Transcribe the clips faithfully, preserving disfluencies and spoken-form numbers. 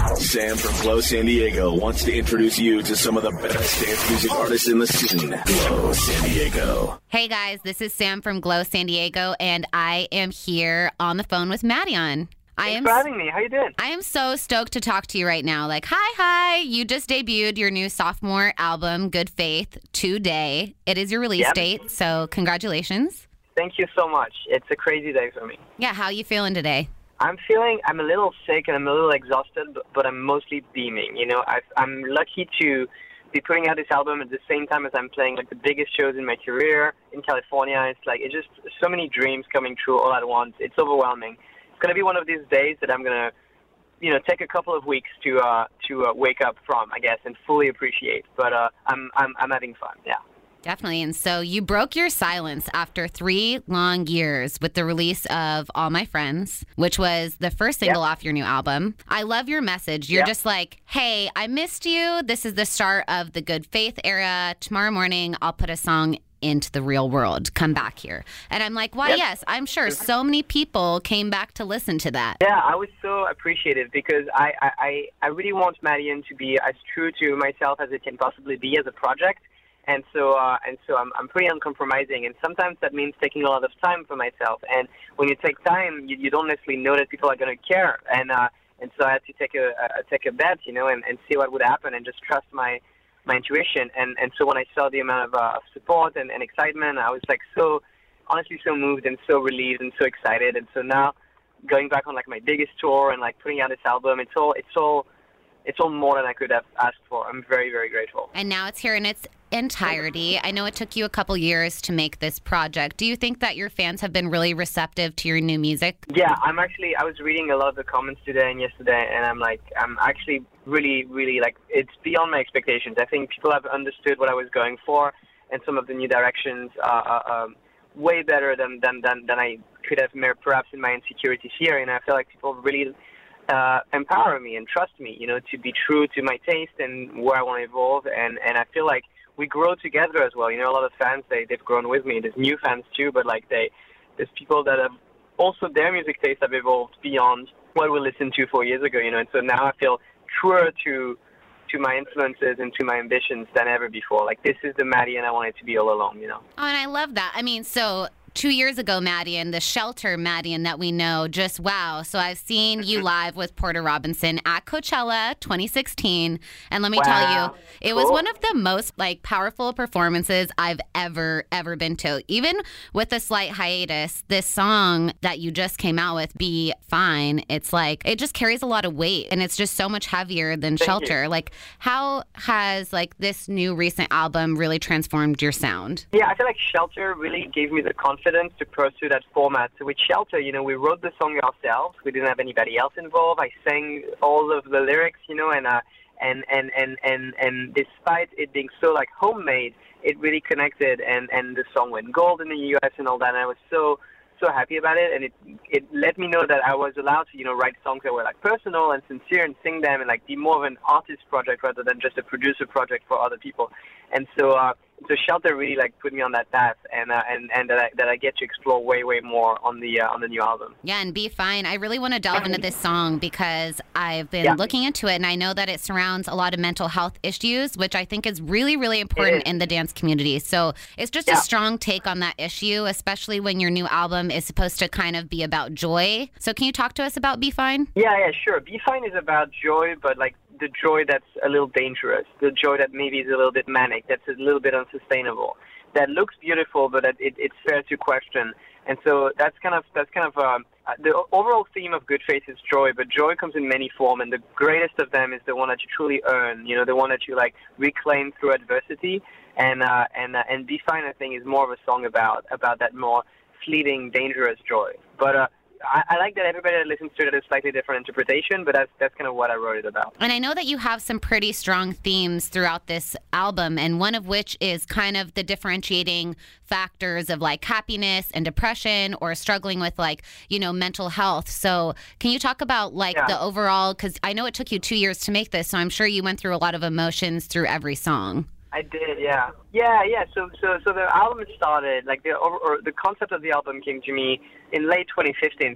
Sam from Glow San Diego wants to introduce you to some of the best dance music artists in the scene. Glow San Diego. Hey guys, this is Sam from Glow San Diego, and I am here on the phone with Madeon. I Thanks am for having me. How you doing? I am so stoked to talk to you right now. Like, hi, hi. You just debuted your new sophomore album, Good Faith, today. It is your release Yep. date, so congratulations. Thank you so much. It's a crazy day for me. Yeah, how you feeling today? I'm feeling, I'm a little sick and I'm a little exhausted, but, but I'm mostly beaming. You know, I've, I'm lucky to be putting out this album at the same time as I'm playing like the biggest shows in my career in California. It's like, it's just so many dreams coming true all at once. It's overwhelming. It's going to be one of these days that I'm going to, you know, take a couple of weeks to uh, to uh, wake up from, I guess, and fully appreciate. But uh, I'm, I'm, I'm having fun, yeah. Definitely. And so you broke your silence after three long years with the release of All My Friends, which was the first single Yep. off your new album. I love your message. You're Yep. just like, hey, I missed you. This is the start of the Good Faith era. Tomorrow morning, I'll put a song into the real world. Come back here. And I'm like, why, Yep. yes, I'm sure so many people came back to listen to that. Yeah, I was so appreciative because I, I, I I really want Madeon to be as true to myself as it can possibly be as a project. And so, uh, and so, I'm, I'm pretty uncompromising, and sometimes that means taking a lot of time for myself. And when you take time, you, you don't necessarily know that people are going to care. And uh, and so I had to take a, a take a bet, you know, and, and see what would happen, and just trust my my intuition. And and so when I saw the amount of, uh, of support and, and excitement, I was like so honestly so moved and so relieved and so excited. And so now, going back on like my biggest tour and like putting out this album, it's all it's all it's all more than I could have asked for. I'm very very grateful. And now it's here in its entirety. I know it took you a couple years to make this project. Do you think that your fans have been really receptive to your new music? Yeah, I'm actually, I was reading a lot of the comments today and yesterday, and I'm like, I'm actually really, really, like, it's beyond my expectations. I think people have understood what I was going for, and some of the new directions are, are um, way better than, than, than, than I could have made, perhaps in my insecurities here, and I feel like people really uh, empower me and trust me, you know, to be true to my taste and where I want to evolve, and, and I feel like we grow together as well. You know, a lot of fans, they, they've grown with me. There's new fans too, but like they, there's people that have also, their music tastes have evolved beyond what we listened to four years ago, you know, and so now I feel truer to to my influences and to my ambitions than ever before. Like, this is the Madeon I wanted to be all along, you know. Oh, and I love that. I mean, so two years ago, Madeon, the Shelter Madeon that we know, just wow. So I've seen you live with Porter Robinson at Coachella twenty sixteen. And let me Wow. tell you, it was Cool. one of the most like powerful performances I've ever, ever been to. Even with a slight hiatus, this song that you just came out with, Be Fine, it's like, it just carries a lot of weight and it's just so much heavier than Thank Shelter. you. Like, how has like this new recent album really transformed your sound? Yeah, I feel like Shelter really gave me the confidence to pursue that format. So with Shelter, you know, we wrote the song ourselves. We didn't have anybody else involved. I sang all of the lyrics, you know, and uh, and, and, and, and, and despite it being so like homemade, it really connected, and, and the song went gold in the U S and all that. And I was so so happy about it, and it it let me know that I was allowed to, you know, write songs that were like personal and sincere and sing them and like be more of an artist project rather than just a producer project for other people. And so uh, so Shelter really like put me on that path, and uh, and and that I, that I get to explore way way more on the uh, on the new album. Yeah, and Be Fine. I really want to delve into this song because I've been Yeah. looking into it, and I know that it surrounds a lot of mental health issues, which I think is really, really important is. in the dance community. So it's just Yeah. a strong take on that issue, especially when your new album is supposed to kind of be about joy. So can you talk to us about Be Fine? Yeah, yeah, sure. Be Fine is about joy, but like the joy that's a little dangerous, the joy that maybe is a little bit manic, that's a little bit unsustainable, that looks beautiful, but that it, it's fair to question. And so that's kind of that's kind of um, the overall theme of Good Faith is joy, but joy comes in many forms, and the greatest of them is the one that you truly earn. You know, the one that you like reclaim through adversity. And uh, and uh, and Be Fine, I think, is more of a song about about that more fleeting, dangerous joy. But uh, I, I like that everybody that listens to it has a slightly different interpretation, but that's that's kind of what I wrote it about. And I know that you have some pretty strong themes throughout this album, and one of which is kind of the differentiating factors of like happiness and depression or struggling with like, you know, mental health. So can you talk about like Yeah. the overall, because I know it took you two years to make this, so I'm sure you went through a lot of emotions through every song. I did, yeah, yeah, yeah. So, so, so the album started like the or, or the concept of the album came to me in late twenty fifteen. So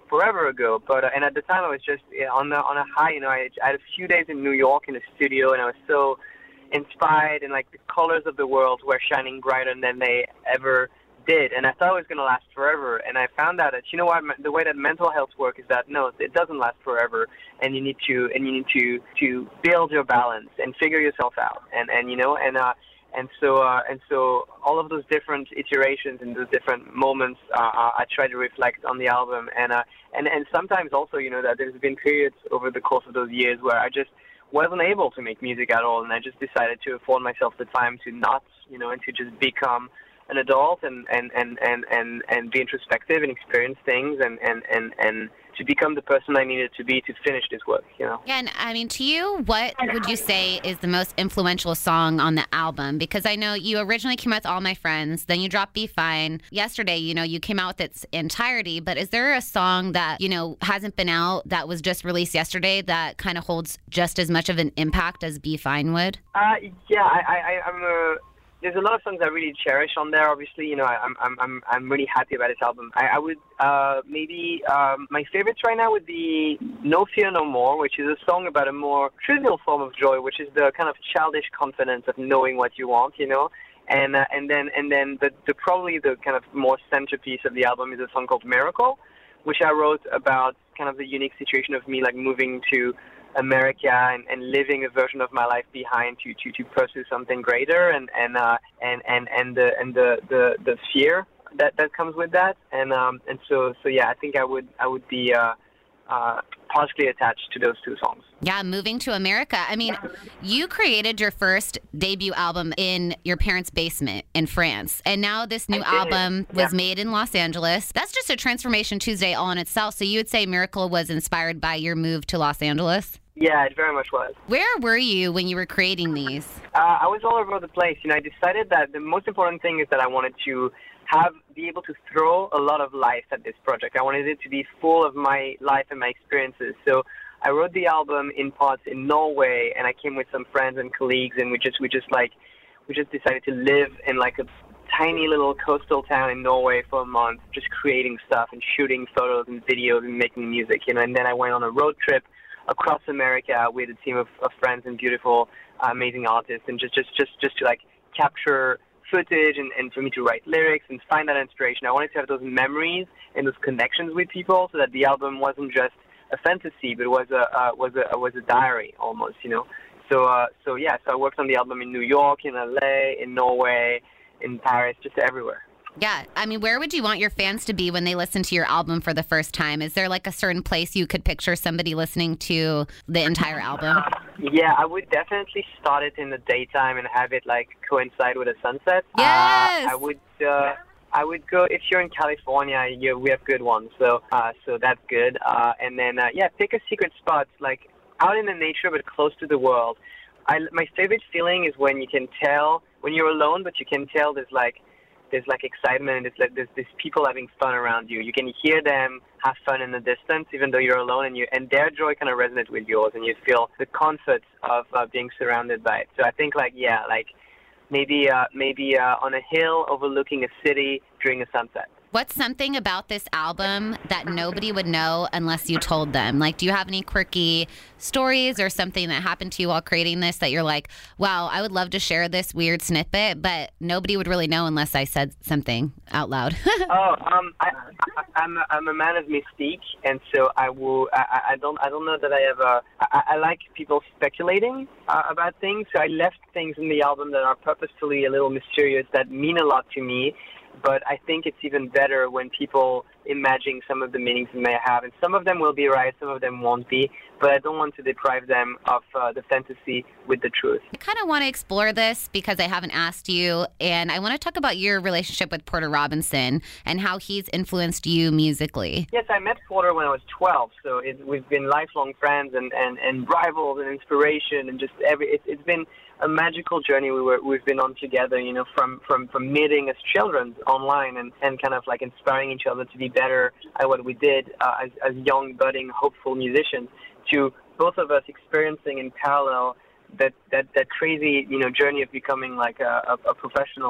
forever ago. But uh, and at the time I was just uh, on the on a high. You know, I, I had a few days in New York in the studio, and I was so inspired, and like the colors of the world were shining brighter than they ever did, and I thought it was going to last forever. And I found out that, you know what, the way that mental health works is that no, it doesn't last forever, and you need to and you need to to build your balance and figure yourself out, and and you know and uh and so uh and so all of those different iterations and those different moments uh, I try to reflect on the album. And uh and and sometimes also, you know, that there's been periods over the course of those years where I just wasn't able to make music at all, and I just decided to afford myself the time to not, you know, and to just become an adult and and and and and, and be introspective and experience things, and and and and to become the person I needed to be to finish this work, you know. Yeah, and I mean, to you, what would you say is the most influential song on the album? Because I know you originally came out with All My Friends, then you dropped Be Fine. Yesterday, you know, you came out with its entirety, but is there a song that, you know, hasn't been out that was just released yesterday that kind of holds just as much of an impact as Be Fine would? Uh, yeah, I, I, I'm a... There's a lot of songs I really cherish on there. Obviously, you know, I, I'm I'm I'm I'm really happy about this album. I, I would uh, maybe um, my favorites right now would be No Fear No More, which is a song about a more trivial form of joy, which is the kind of childish confidence of knowing what you want, you know. And uh, and then and then the, the probably the kind of more centerpiece of the album is a song called Miracle, which I wrote about kind of the unique situation of me like moving to America and, and living a version of my life behind to, to, to pursue something greater, and and uh, and and and the and the, the, the fear that, that comes with that, and um and so so yeah, I think I would I would be uh, uh, partially attached to those two songs. Yeah, moving to America. I mean, you created your first debut album in your parents' basement in France, and now this new album was yeah. made in Los Angeles. That's just a transformation Tuesday all in itself. So you would say Miracle was inspired by your move to Los Angeles? Yeah, it very much was. Where were you when you were creating these? Uh, I was all over the place. You know, I decided that the most important thing is that I wanted to have be able to throw a lot of life at this project. I wanted it to be full of my life and my experiences. So I wrote the album in parts in Norway, and I came with some friends and colleagues, and we just we just like we just decided to live in like a tiny little coastal town in Norway for a month, just creating stuff and shooting photos and videos and making music. You know, and then I went on a road trip across America with a team of, of friends and beautiful, uh, amazing artists, and just, just, just, just to like capture footage and, and for me to write lyrics and find that inspiration. I wanted to have those memories and those connections with people, so that the album wasn't just a fantasy, but was a uh, was a was a diary almost, you know. So uh, so yeah, so I worked on the album in New York, in L A, in Norway, in Paris, just everywhere. Yeah, I mean, where would you want your fans to be when they listen to your album for the first time? Is there like a certain place you could picture somebody listening to the entire album? Yeah, I would definitely start it in the daytime and have it like coincide with a sunset. Yes. Uh, I would. Uh, I would go if you're in California. You, we have good ones, so uh, so that's good. Uh, and then uh, yeah, pick a secret spot like out in the nature but close to the world. I, my favorite feeling is when you can tell when you're alone, but you can tell there's like. There's like excitement, and it's like there's, there's people having fun around you. You can hear them have fun in the distance, even though you're alone, and you and their joy kind of resonates with yours, and you feel the comfort of uh, being surrounded by it. So I think like yeah, like maybe uh, maybe uh, on a hill overlooking a city during a sunset. What's something about this album that nobody would know unless you told them? Like, do you have any quirky stories or something that happened to you while creating this that you're like, wow, I would love to share this weird snippet, but nobody would really know unless I said something out loud? oh, um, I, I, I'm a, I'm a man of mystique, and so I will. I, I don't I don't know that I have a. I, I like people speculating uh, about things, so I left things in the album that are purposefully a little mysterious that mean a lot to me. But I think it's even better when people imagine some of the meanings they may have. And some of them will be right, some of them won't be. But I don't want to deprive them of uh, the fantasy with the truth. I kind of want to explore this because I haven't asked you. And I want to talk about your relationship with Porter Robinson and how he's influenced you musically. Yes, I met Porter when I was twelve. So it, we've been lifelong friends and, and, and rivals and inspiration. And just every it, it's been a magical journey we were, we've been on together, you know, from, from, from meeting as children online and, and kind of like inspiring each other to be better at what we did uh, as, as young, budding, hopeful musicians, to both of us experiencing in parallel that, that, that crazy, you know, journey of becoming like a, a, a professional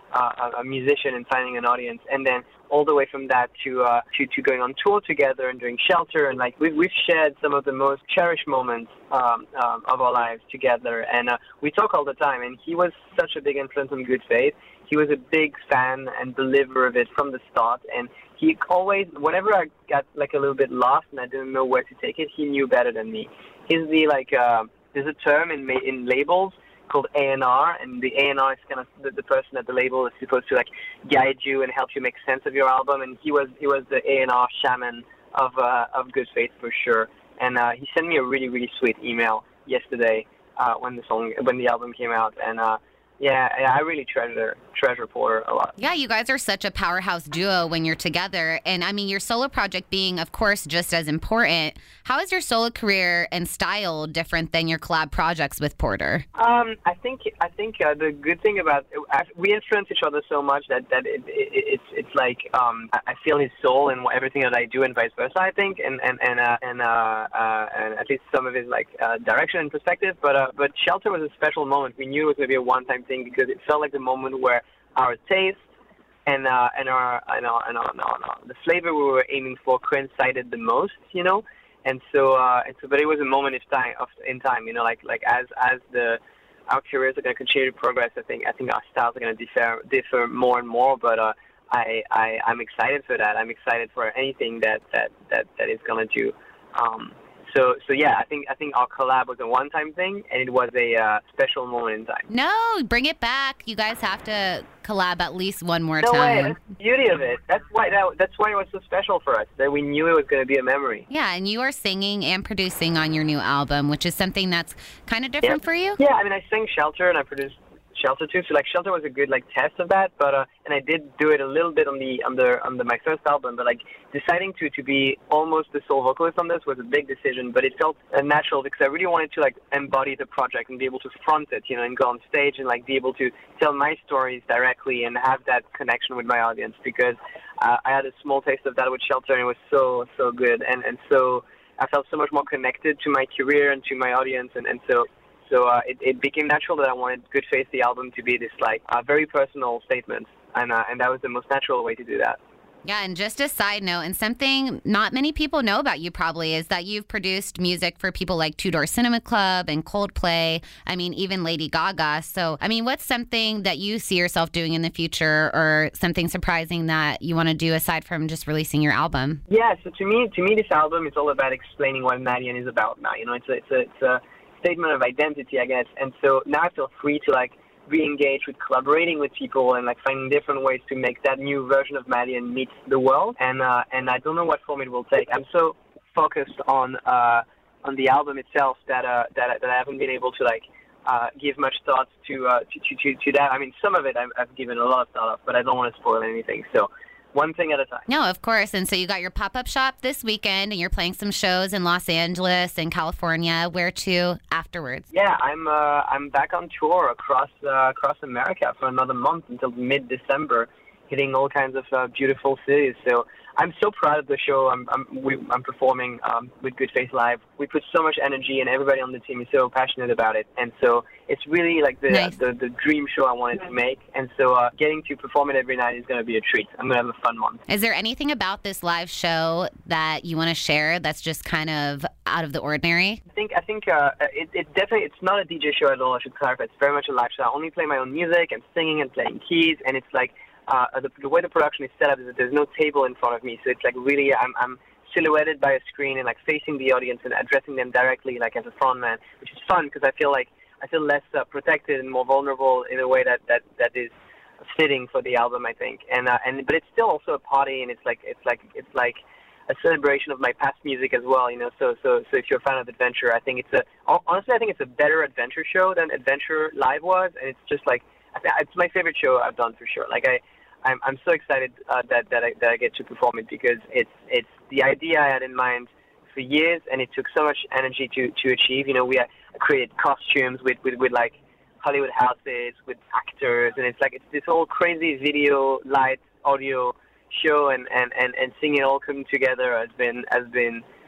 uh, a musician and finding an audience, and then all the way from that to uh, to to going on tour together and doing Shelter, and like we've we've shared some of the most cherished moments um, um, of our lives together, and uh, we talk all the time. And he was such a big influence on Good Faith. He was a big fan and believer of it from the start, and he always, whenever I got like a little bit lost and I didn't know where to take it, he knew better than me. He's the like uh, there's a term in in labels called A and R, and the A and R is kind of the, the person at the label is supposed to like guide you and help you make sense of your album. And he was he was the A and R shaman of uh, of Good Faith for sure. And uh, he sent me a really really sweet email yesterday uh, when the song when the album came out, and uh, yeah, I really treasure treasure Porter a lot. Yeah, you guys are such a powerhouse duo when you're together. And I mean, your solo project being, of course, just as important. How is your solo career and style different than your collab projects with Porter? Um, I think I think uh, the good thing about I, we influence each other so much that that it, it, it's it's like um, I feel his soul in everything that I do, and vice versa. I think, and and and uh, and, uh, uh, and at least some of his like uh, direction and perspective. But uh, but Shelter was a special moment. We knew it was going to be a one-time thing because it felt like the moment where our taste and uh, and our and our, and our, and our, and our the flavor we were aiming for coincided the most, you know. And so, uh, and so, but it was a moment of time, of in time, you know, like like as as the our careers are going to continue to progress. I think I think our styles are going to differ differ more and more. But uh, I I I'm excited for that. I'm excited for anything that that that, that is going to do. Um, So, so yeah, I think I think our collab was a one-time thing, and it was a uh, special moment in time. No, bring it back. You guys have to collab at least one more no time. No way. That's the beauty of it. That's why that, that's why it was so special for us, that we knew it was going to be a memory. Yeah, and you are singing and producing on your new album, which is something that's kind of different yeah. for you. Yeah, I mean, I sang Shelter, and I produced Shelter too. So like Shelter was a good like test of that, but uh, and I did do it a little bit on the on the on the my first album. But like deciding to to be almost the sole vocalist on this was a big decision, but it felt uh, natural because I really wanted to like embody the project and be able to front it, you know, and go on stage and like be able to tell my stories directly and have that connection with my audience, because uh, I had a small taste of that with Shelter, and it was so so good, and and so I felt so much more connected to my career and to my audience, and and so. So uh, it, it became natural that I wanted Good Faith, the album, to be this like uh, very personal statement, and uh, and that was the most natural way to do that. Yeah, and just a side note, and something not many people know about you probably is that you've produced music for people like Two Door Cinema Club and Coldplay. I mean, even Lady Gaga. So, I mean, what's something that you see yourself doing in the future, or something surprising that you want to do aside from just releasing your album? Yeah, so to me, to me, this album is all about explaining what Madeline is about now. You know, it's a, it's a, it's a statement of identity, I guess. And so now I feel free to like re-engage with collaborating with people and like finding different ways to make that new version of Madeline meet the world. And uh, and I don't know what form it will take. I'm so focused on uh, on the album itself that uh, that that I haven't been able to like uh, give much thought to, uh, to to to to that. I mean, some of it I've, I've given a lot of thought of, but I don't want to spoil anything. So. One thing at a time. No, of course. And so you got your pop-up shop this weekend, and you're playing some shows in Los Angeles and California. Where to afterwards? Yeah, I'm uh, I'm back on tour across uh, across America for another month until mid-December, hitting all kinds of uh, beautiful cities. So I'm so proud of the show. I'm I'm, we, I'm performing um, with Good Faith Live. We put so much energy, and everybody on the team is so passionate about it. And so it's really like the nice. the, the dream show I wanted to make. And so uh, getting to perform it every night is going to be a treat. I'm going to have a fun month. Is there anything about this live show that you want to share that's just kind of out of the ordinary? I think I think uh, it, it definitely it's not a D J show at all. I should clarify. It's very much a live show. I only play my own music. I'm singing and playing keys, and it's like. Uh, the, the way the production is set up is that there's no table in front of me, so it's like really I'm, I'm silhouetted by a screen and like facing the audience and addressing them directly, like as a frontman, which is fun because I feel like I feel less uh, protected and more vulnerable in a way that, that, that is fitting for the album, I think. And uh, and but it's still also a party, and it's like it's like it's like a celebration of my past music as well, you know. So so so if you're a fan of Adventure, I think it's a honestly I think it's a better Adventure show than Adventure Live was, and it's just like it's my favorite show I've done for sure. Like I. I'm I'm so excited uh, that that I, that I get to perform it because it's it's the idea I had in mind for years, and it took so much energy to, to achieve. You know, we uh, created costumes with, with, with like Hollywood houses with actors, and it's like it's this whole crazy video, light, audio show, and, and, and, and seeing it all come together has been has been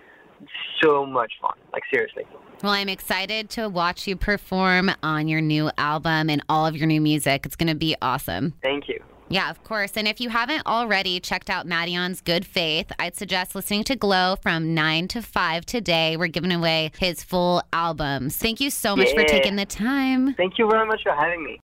so much fun. Like, seriously. Well, I'm excited to watch you perform on your new album and all of your new music. It's going to be awesome. Thank you. Yeah, of course. And if you haven't already checked out Madion's Good Faith, I'd suggest listening to Glow from nine to five today. We're giving away his full albums. Thank you so much yeah. for taking the time. Thank you very much for having me.